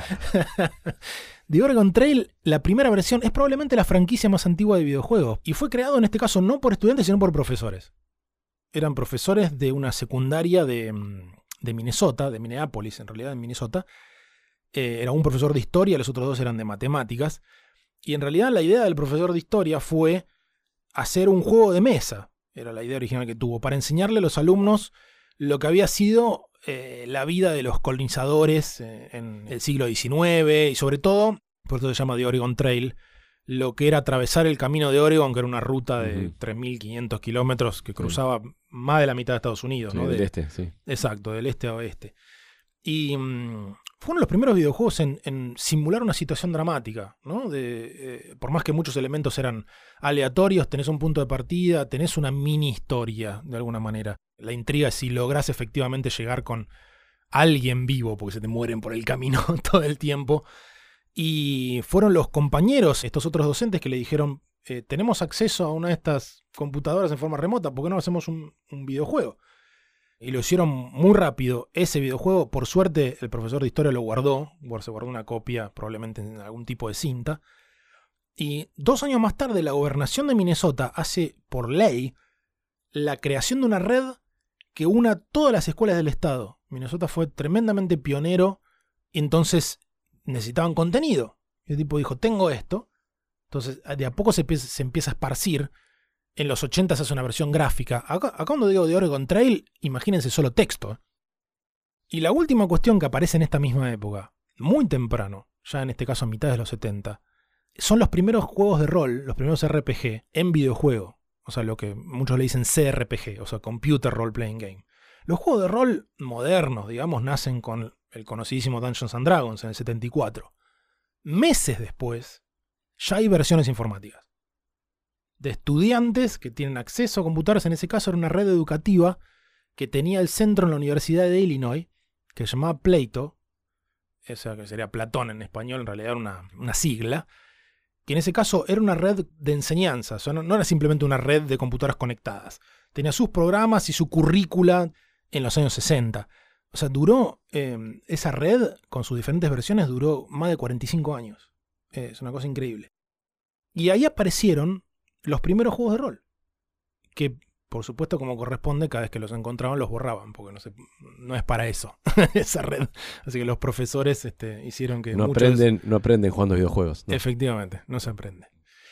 The Oregon Trail, la primera versión, es probablemente la franquicia más antigua de videojuegos y fue creado en este caso no por estudiantes sino por profesores. Eran profesores de una secundaria de, de Minnesota, de Minneapolis en realidad, en Minnesota. Eh, era un profesor de historia, los otros dos eran de matemáticas. Y en realidad la idea del profesor de historia fue hacer un juego de mesa. Era la idea original que tuvo, para enseñarle a los alumnos lo que había sido eh, la vida de los colonizadores eh, en el siglo diecinueve y sobre todo, por eso se llama The Oregon Trail, lo que era atravesar el camino de Oregon, que era una ruta de uh-huh. tres mil quinientos kilómetros que cruzaba sí. más de la mitad de Estados Unidos. Sí, ¿no? Del de, este, sí. Exacto, del este a oeste. Y mmm, fue uno de los primeros videojuegos en, en simular una situación dramática, ¿no? De, eh, por más que muchos elementos eran aleatorios, tenés un punto de partida, tenés una mini historia, de alguna manera. La intriga es si lográs efectivamente llegar con alguien vivo, porque se te mueren por el camino todo el tiempo. Y fueron los compañeros, estos otros docentes, que le dijeron, eh, tenemos acceso a una de estas computadoras en forma remota, ¿por qué no hacemos un, un videojuego? Y lo hicieron muy rápido. Ese videojuego, por suerte, el profesor de historia lo guardó. Se guardó una copia, probablemente en algún tipo de cinta. Y dos años más tarde, la gobernación de Minnesota hace, por ley, la creación de una red que una todas las escuelas del estado. Minnesota fue tremendamente pionero. Y entonces necesitaban contenido. Y el tipo dijo, tengo esto. Entonces, de a poco se, se empieza a esparcir. En los ochenta se hace una versión gráfica. Acá, acá cuando digo de Oregon Trail, imagínense solo texto. Y la última cuestión que aparece en esta misma época, muy temprano, ya en este caso a mitad de los setenta, son los primeros juegos de rol, los primeros R P G en videojuego. O sea, lo que muchos le dicen C R P G, o sea, Computer Role Playing Game. Los juegos de rol modernos, digamos, nacen con el conocidísimo Dungeons and Dragons en el setenta y cuatro. Meses después, ya hay versiones informáticas. De estudiantes que tienen acceso a computadoras. En ese caso era una red educativa que tenía el centro en la Universidad de Illinois, que se llamaba Plato, esa que sería Platón en español, en realidad era una, una sigla, que en ese caso era una red de enseñanza, o sea, no, no era simplemente una red de computadoras conectadas, tenía sus programas y su currícula en los años sesenta. O sea, duró, eh, esa red, con sus diferentes versiones, duró más de cuarenta y cinco años. Eh, es una cosa increíble. Y ahí aparecieron los primeros juegos de rol, que por supuesto como corresponde, cada vez que los encontraban los borraban, porque no, se, no es para eso esa red. Así que los profesores este, hicieron que no muchos... aprenden, no aprenden jugando videojuegos, ¿no? Efectivamente, no se aprende.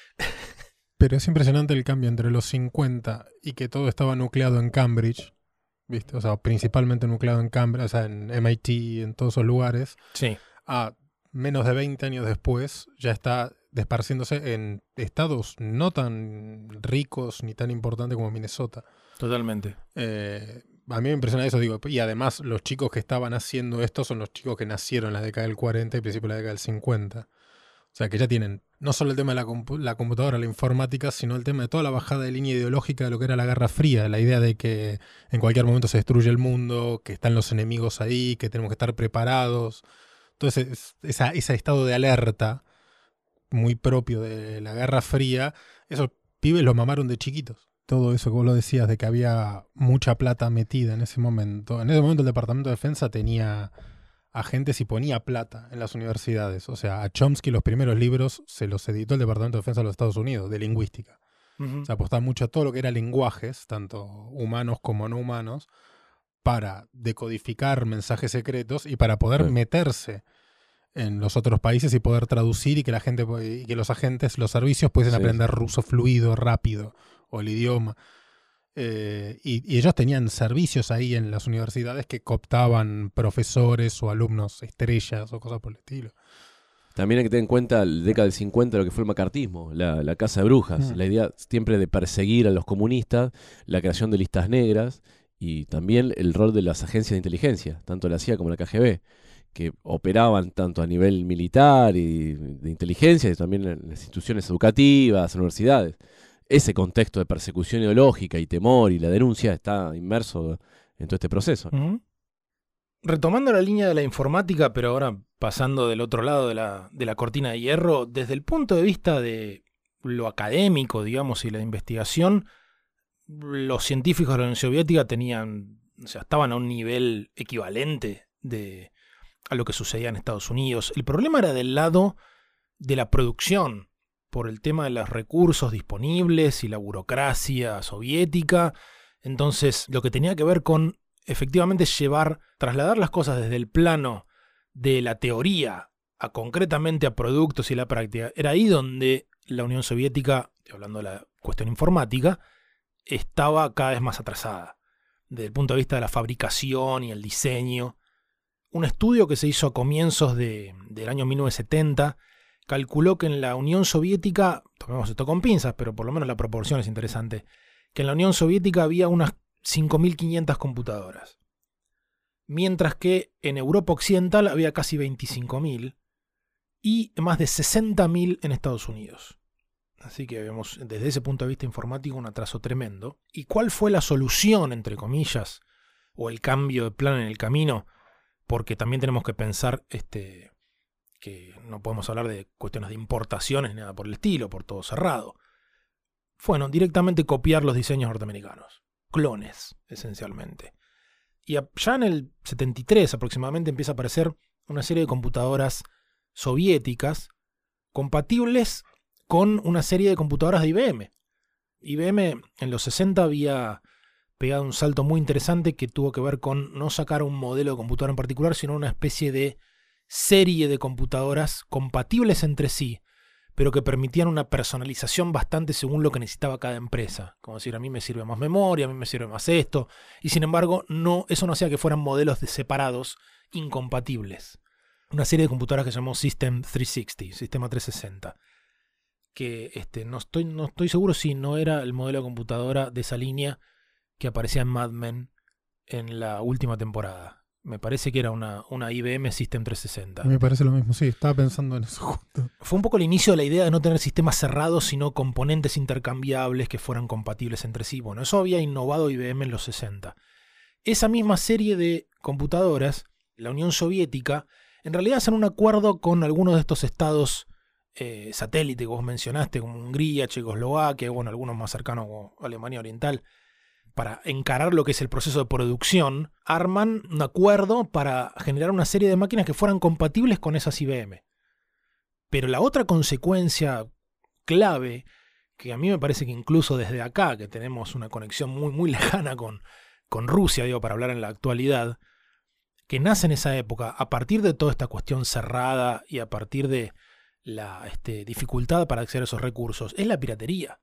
Pero es impresionante el cambio entre los cincuenta y que todo estaba nucleado en Cambridge, ¿viste? O sea, principalmente nucleado en Cambridge, o sea, en M I T, en todos esos lugares. Sí. A menos de veinte años después ya está desparciéndose en estados no tan ricos ni tan importantes como Minnesota. Totalmente. Eh, a mí me impresiona eso, digo, y además los chicos que estaban haciendo esto son los chicos que nacieron en la década del cuarenta y principios de la década del cincuenta. O sea, que ya tienen no solo el tema de la, compu- la computadora, la informática, sino el tema de toda la bajada de línea ideológica de lo que era la Guerra Fría, la idea de que en cualquier momento se destruye el mundo, que están los enemigos ahí, que tenemos que estar preparados. Entonces, esa, ese estado de alerta muy propio de la Guerra Fría, esos pibes lo mamaron de chiquitos. Todo eso que vos lo decías, de que había mucha plata metida en ese momento. En ese momento el Departamento de Defensa tenía agentes y ponía plata en las universidades. O sea, a Chomsky los primeros libros se los editó el Departamento de Defensa de los Estados Unidos, de lingüística. Uh-huh. O sea, apostaba mucho a todo lo que era lenguajes, tanto humanos como no humanos, para decodificar mensajes secretos y para poder sí. meterse en los otros países y poder traducir y que la gente y que los agentes, los servicios pudiesen sí. aprender ruso fluido, rápido, o el idioma. Eh, y, y ellos tenían servicios ahí en las universidades que cooptaban profesores o alumnos estrellas o cosas por el estilo. También hay que tener en cuenta la década del cincuenta, lo que fue el macartismo, la, la caza de brujas, mm. la idea siempre de perseguir a los comunistas, la creación de listas negras y también el rol de las agencias de inteligencia, tanto la C I A como la K G B, que operaban tanto a nivel militar y de inteligencia y también en las instituciones educativas, universidades. Ese contexto de persecución ideológica y temor y la denuncia está inmerso en todo este proceso. Uh-huh. Retomando la línea de la informática, pero ahora pasando del otro lado de la, de la cortina de hierro, desde el punto de vista de lo académico, digamos, y la investigación, los científicos de la Unión Soviética tenían, o sea, estaban a un nivel equivalente de a lo que sucedía en Estados Unidos. El problema era del lado de la producción, por el tema de los recursos disponibles y la burocracia soviética. Entonces, lo que tenía que ver con efectivamente llevar, trasladar las cosas desde el plano de la teoría a concretamente a productos y la práctica, era ahí donde la Unión Soviética, hablando de la cuestión informática, estaba cada vez más atrasada desde el punto de vista de la fabricación y el diseño. Un estudio que se hizo a comienzos de, del año mil novecientos setenta calculó que en la Unión Soviética, tomemos esto con pinzas, pero por lo menos la proporción es interesante, que en la Unión Soviética había unas cinco mil quinientas computadoras, mientras que en Europa Occidental había casi veinticinco mil y más de sesenta mil en Estados Unidos. Así que vemos desde ese punto de vista informático un atraso tremendo. ¿Y cuál fue la solución, entre comillas, o el cambio de plan en el camino? Porque también tenemos que pensar este, que no podemos hablar de cuestiones de importaciones ni nada por el estilo, por todo cerrado. Bueno, directamente copiar los diseños norteamericanos. Clones, esencialmente. Y ya en el setenta y tres aproximadamente empieza a aparecer una serie de computadoras soviéticas compatibles con una serie de computadoras de I B M. I B M en los sesenta había pegado un salto muy interesante que tuvo que ver con no sacar un modelo de computadora en particular, sino una especie de serie de computadoras compatibles entre sí, pero que permitían una personalización bastante según lo que necesitaba cada empresa. Como decir, a mí me sirve más memoria, a mí me sirve más esto, y sin embargo, no, eso no hacía que fueran modelos de separados incompatibles. Una serie de computadoras que se llamó System trescientos sesenta, Sistema trescientos sesenta, que este, no, estoy, no estoy seguro si no era el modelo de computadora de esa línea que aparecía en Mad Men en la última temporada. Me parece que era una, una I B M System trescientos sesenta. Me parece lo mismo, sí, estaba pensando en eso justo. Fue un poco el inicio de la idea de no tener sistemas cerrados, sino componentes intercambiables que fueran compatibles entre sí. Bueno, eso había innovado I B M en los sesenta. Esa misma serie de computadoras, la Unión Soviética, en realidad hacen un acuerdo con algunos de estos estados eh, satélite que vos mencionaste, como Hungría, Checoslovaquia, bueno, algunos más cercanos como Alemania Oriental, para encarar lo que es el proceso de producción, arman un acuerdo para generar una serie de máquinas que fueran compatibles con esas I B M. Pero la otra consecuencia clave, que a mí me parece que incluso desde acá, que tenemos una conexión muy, muy lejana con, con Rusia, digo, para hablar en la actualidad, que nace en esa época, a partir de toda esta cuestión cerrada y a partir de la este, dificultad para acceder a esos recursos, es la piratería.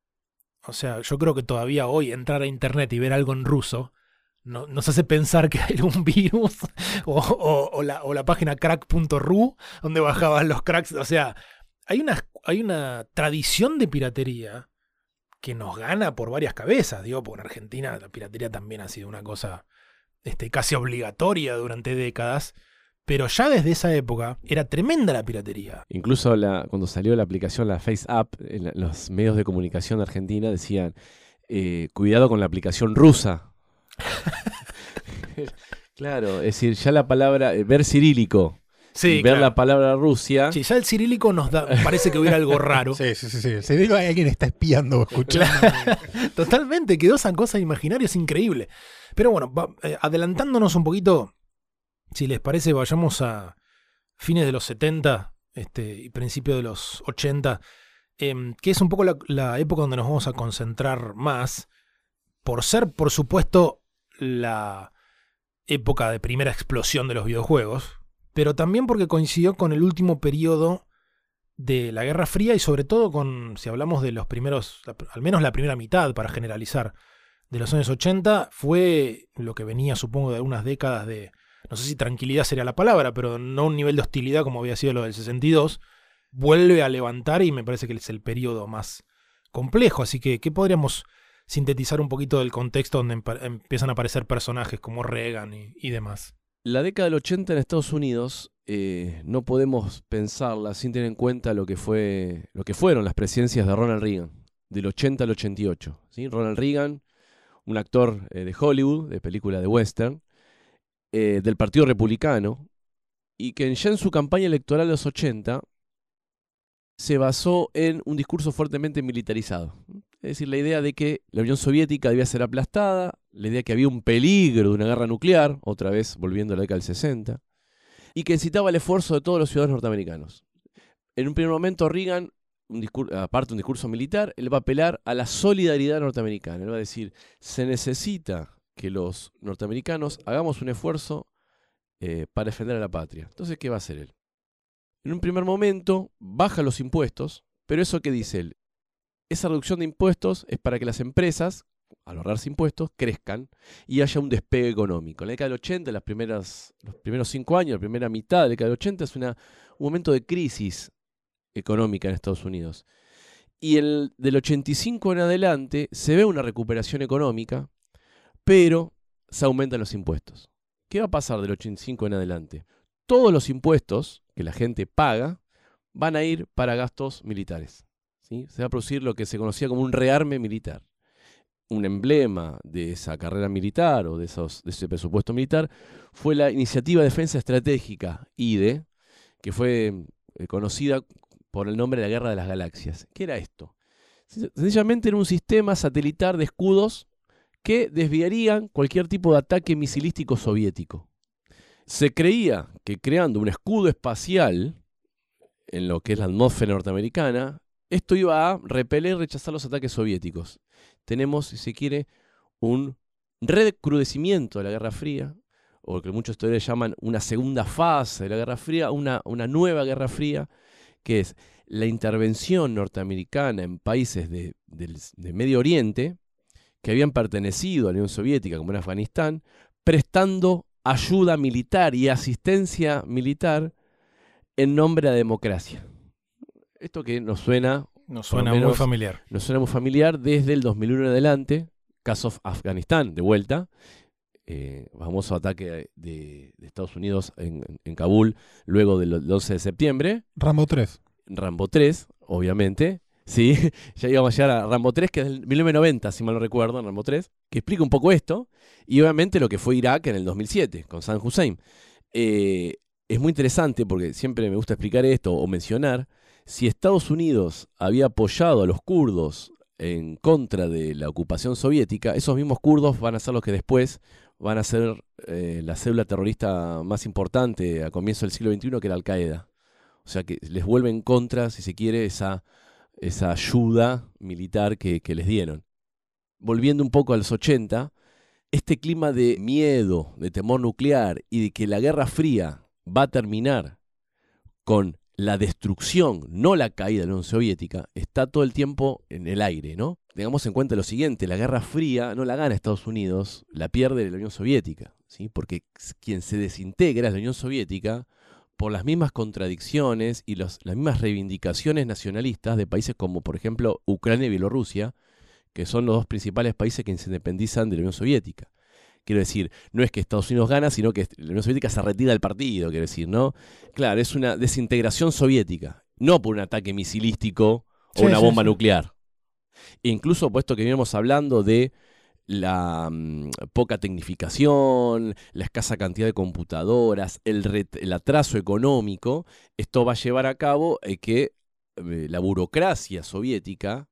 O sea, yo creo que todavía hoy entrar a internet y ver algo en ruso no, nos hace pensar que hay un virus o, o, o, la, o la página crack punto ru donde bajaban los cracks. O sea, hay una, hay una tradición de piratería que nos gana por varias cabezas. Digo, porque en Argentina la piratería también ha sido una cosa este, casi obligatoria durante décadas. Pero ya desde esa época era tremenda la piratería. Incluso la, cuando salió la aplicación, la FaceApp, en la, los medios de comunicación de Argentina decían, eh, cuidado con la aplicación rusa. Claro, es decir, ya la palabra, eh, ver cirílico, sí, y ver claro. la palabra Rusia. Sí, ya el cirílico nos da, parece que hubiera algo raro. Sí, sí, sí, sí. El cirílico hay alguien está espiando o escuchando. Claro, totalmente, quedó esa cosa imaginaria, es increíble. Pero bueno, va, eh, adelantándonos un poquito, si les parece, vayamos a fines de los setenta este, y principios de los ochenta, eh, que es un poco la, la época donde nos vamos a concentrar más, por ser, por supuesto, la época de primera explosión de los videojuegos, pero también porque coincidió con el último periodo de la Guerra Fría y sobre todo con, si hablamos de los primeros, al menos la primera mitad, para generalizar, de los años ochenta, fue lo que venía, supongo, de algunas décadas de, no sé si tranquilidad sería la palabra, pero no un nivel de hostilidad como había sido lo del sesenta y dos, vuelve a levantar y me parece que es el periodo más complejo. Así que, ¿qué podríamos sintetizar un poquito del contexto donde emp- empiezan a aparecer personajes como Reagan y, y demás? La década del ochenta en Estados Unidos eh, no podemos pensarla sin tener en cuenta lo que fue, lo que fueron las presidencias de Ronald Reagan, del ochenta al ochenta y ocho. ¿Sí? Ronald Reagan, un actor eh, de Hollywood, de película de western, Eh, del Partido Republicano, y que ya en su campaña electoral de los ochenta se basó en un discurso fuertemente militarizado. Es decir, la idea de que la Unión Soviética debía ser aplastada, la idea de que había un peligro de una guerra nuclear, otra vez volviendo a la década del sesenta, y que necesitaba el esfuerzo de todos los ciudadanos norteamericanos. En un primer momento Reagan, un discurso, aparte de un discurso militar, él va a apelar a la solidaridad norteamericana. Él va a decir, se necesita que los norteamericanos hagamos un esfuerzo eh, para defender a la patria. Entonces, ¿qué va a hacer él? En un primer momento, baja los impuestos, pero ¿eso qué dice él? Esa reducción de impuestos es para que las empresas al ahorrarse impuestos, crezcan y haya un despegue económico. En la década del ochenta, las primeras, los primeros cinco años, la primera mitad de la década del ochenta, es una, un momento de crisis económica en Estados Unidos. Y el, del ochenta y cinco en adelante se ve una recuperación económica, pero se aumentan los impuestos. ¿Qué va a pasar del ochenta y cinco en adelante? Todos los impuestos que la gente paga van a ir para gastos militares, ¿sí? Se va a producir lo que se conocía como un rearme militar. Un emblema de esa carrera militar o de, esos, de ese presupuesto militar fue la Iniciativa de Defensa Estratégica, I D E, que fue eh, conocida por el nombre de la Guerra de las Galaxias. ¿Qué era esto? Sencillamente era un sistema satelitar de escudos que desviarían cualquier tipo de ataque misilístico soviético. Se creía que creando un escudo espacial en lo que es la atmósfera norteamericana, esto iba a repeler y rechazar los ataques soviéticos. Tenemos, si se quiere, un recrudecimiento de la Guerra Fría, o lo que muchos historiadores llaman una segunda fase de la Guerra Fría, una, una nueva Guerra Fría, que es la intervención norteamericana en países de, de, de Medio Oriente, que habían pertenecido a la Unión Soviética, como en Afganistán, prestando ayuda militar y asistencia militar en nombre de la democracia. Esto que nos suena... Nos suena menos, muy familiar. Nos suena muy familiar desde el dos mil uno en adelante, caso of Afganistán, de vuelta, eh, famoso ataque de, de Estados Unidos en, en Kabul, luego del once de septiembre. Rambo tres. Rambo tres, obviamente, sí, ya íbamos a llegar a Rambo tres, que es del mil novecientos noventa, si mal no recuerdo, Rambo tres, que explica un poco esto, y obviamente lo que fue Irak en el dos mil siete, con Saddam Hussein. Eh, es muy interesante porque siempre me gusta explicar esto o mencionar. Si Estados Unidos había apoyado a los kurdos en contra de la ocupación soviética, esos mismos kurdos van a ser los que después van a ser eh, la célula terrorista más importante a comienzo del siglo veintiuno, que era Al-Qaeda. O sea que les vuelve en contra, si se quiere, esa, esa ayuda militar que, que les dieron. Volviendo un poco a los ochenta, este clima de miedo, de temor nuclear y de que la Guerra Fría va a terminar con la destrucción, no la caída de la Unión Soviética, está todo el tiempo en el aire, ¿no? Tengamos en cuenta lo siguiente, la Guerra Fría no la gana Estados Unidos, la pierde la Unión Soviética, ¿sí? Porque quien se desintegra es la Unión Soviética por las mismas contradicciones y los, las mismas reivindicaciones nacionalistas de países como, por ejemplo, Ucrania y Bielorrusia, que son los dos principales países que se independizan de la Unión Soviética. Quiero decir, no es que Estados Unidos gana, sino que la Unión Soviética se retira del partido, quiero decir, ¿no? Claro, es una desintegración soviética, no por un ataque misilístico o sí, una sí, bomba sí. nuclear. E incluso, puesto que veníamos hablando de la um, poca tecnificación, la escasa cantidad de computadoras, el, ret el atraso económico, esto va a llevar a cabo eh, que eh, la burocracia soviética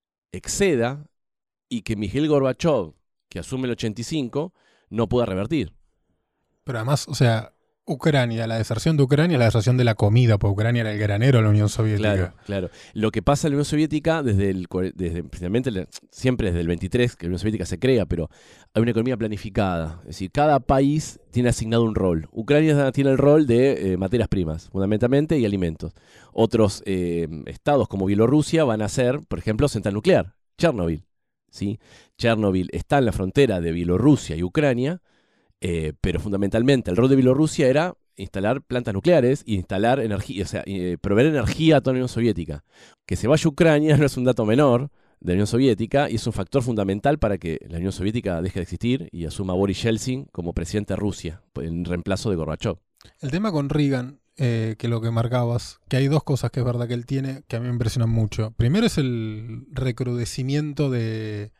exceda y que Mikhail Gorbachev, que asume el ochenta y cinco, no pueda revertir. Pero además, o sea, Ucrania, la deserción de Ucrania es la deserción de la comida, porque Ucrania era el granero de la Unión Soviética. Claro, claro. Lo que pasa en la Unión Soviética, desde el, desde, principalmente, siempre desde el veintitrés, que la Unión Soviética se crea, pero hay una economía planificada. Es decir, cada país tiene asignado un rol. Ucrania tiene el rol de eh, materias primas, fundamentalmente, y alimentos. Otros eh, estados, como Bielorrusia, van a ser, por ejemplo, central nuclear, Chernobyl. ¿Sí? Chernobyl está en la frontera de Bielorrusia y Ucrania, eh, pero fundamentalmente el rol de Bielorrusia era instalar plantas nucleares e instalar energía, o sea, eh, proveer energía a toda la Unión Soviética. Que se vaya a Ucrania no es un dato menor de la Unión Soviética y es un factor fundamental para que la Unión Soviética deje de existir y asuma a Boris Yeltsin como presidente de Rusia, en reemplazo de Gorbachev. El tema con Reagan, eh, que lo que marcabas, que hay dos cosas que es verdad que él tiene que a mí me impresionan mucho. Primero es el recrudecimiento de,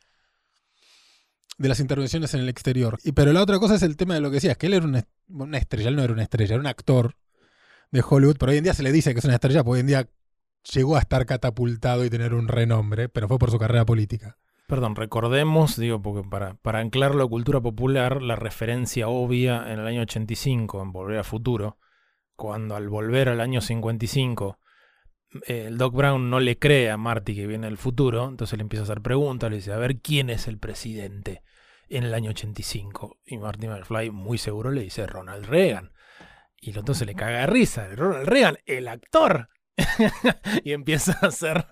de las intervenciones en el exterior. Y, pero la otra cosa es el tema de lo que decías, que él era una, una estrella, él no era una estrella, era un actor de Hollywood, pero hoy en día se le dice que es una estrella, porque hoy en día llegó a estar catapultado y tener un renombre, pero fue por su carrera política. Perdón, recordemos, digo, porque para, para anclarlo a cultura popular, la referencia obvia en el año ochenta y cinco, en Volver al Futuro, cuando al volver al año cincuenta y cinco, eh, el Doc Brown no le cree a Marty que viene del futuro, entonces le empieza a hacer preguntas, le dice, a ver, ¿quién es el presidente en el año ochenta y cinco? Y Marty McFly muy seguro le dice, Ronald Reagan. Y entonces se le caga de risa, Ronald Reagan, el actor. Y empieza a hacer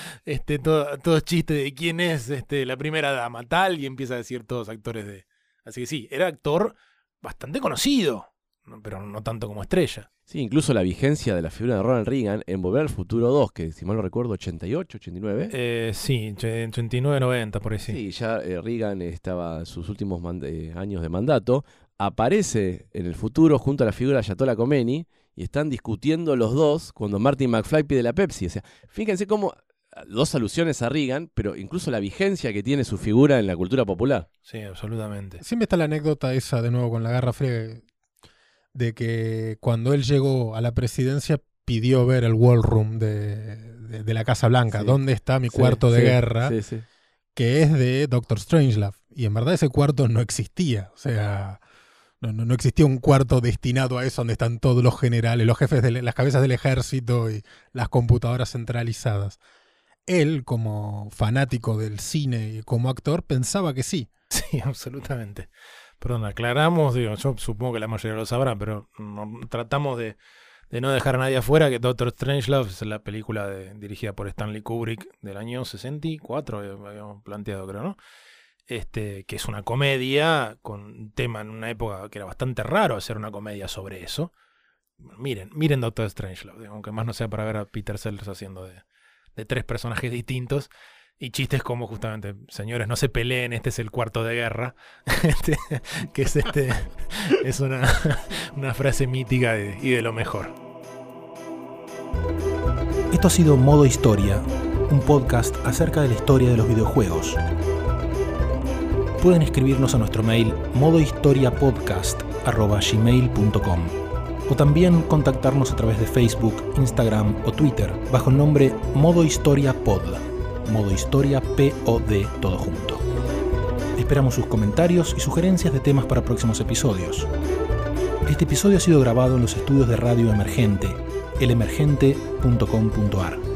este, todo, todo chiste de quién es este, la primera dama, tal, y empieza a decir todos actores de... Así que sí, era actor bastante conocido, pero no tanto como estrella. Sí, incluso la vigencia de la figura de Ronald Reagan en Volver al Futuro dos, que si mal no recuerdo, ochenta y ocho, ochenta y nueve. Eh, sí, ochenta y nueve, noventa, por ahí sí. Sí, ya eh, Reagan estaba en sus últimos mand- eh, años de mandato. Aparece en el futuro junto a la figura de Ayatollah Khomeini y están discutiendo los dos cuando Martin McFly pide la Pepsi. O sea, fíjense cómo dos alusiones a Reagan, pero incluso la vigencia que tiene su figura en la cultura popular. Sí, absolutamente. Siempre está la anécdota esa, de nuevo, con la Guerra Fría, de que cuando él llegó a la presidencia pidió ver el War Room de, de, de la Casa Blanca, Sí. ¿dónde está mi Sí, cuarto de sí, guerra? Sí, sí. Que es de Doctor Strangelove. Y en verdad ese cuarto no existía. O sea, no, no, no existía un cuarto destinado a eso donde están todos los generales, los jefes de las cabezas del ejército y las computadoras centralizadas. Él, como fanático del cine y como actor, pensaba que sí. Sí, absolutamente. Perdón, aclaramos, digo, yo supongo que la mayoría lo sabrá, pero no, tratamos de, de no dejar a nadie afuera, que Doctor Strangelove es la película de, dirigida por Stanley Kubrick del año sesenta y cuatro, habíamos planteado, creo, ¿no? Este, que es una comedia con un tema en una época que era bastante raro hacer una comedia sobre eso. Miren, miren Doctor Strangelove, aunque más no sea para ver a Peter Sellers haciendo de, de tres personajes distintos. Y chistes como justamente, señores, no se peleen, este es el cuarto de guerra. Este, que es este es una, una frase mítica de, y de lo mejor. Esto ha sido Modo Historia, un podcast acerca de la historia de los videojuegos. Pueden escribirnos a nuestro mail modohistoriapodcast arroba gmail punto com o también contactarnos a través de Facebook, Instagram o Twitter bajo el nombre Modo Historia Pod. Modo Historia P O D, todo junto. Esperamos sus comentarios y sugerencias de temas para próximos episodios. Este episodio ha sido grabado en los estudios de Radio Emergente, el emergente punto com punto a r.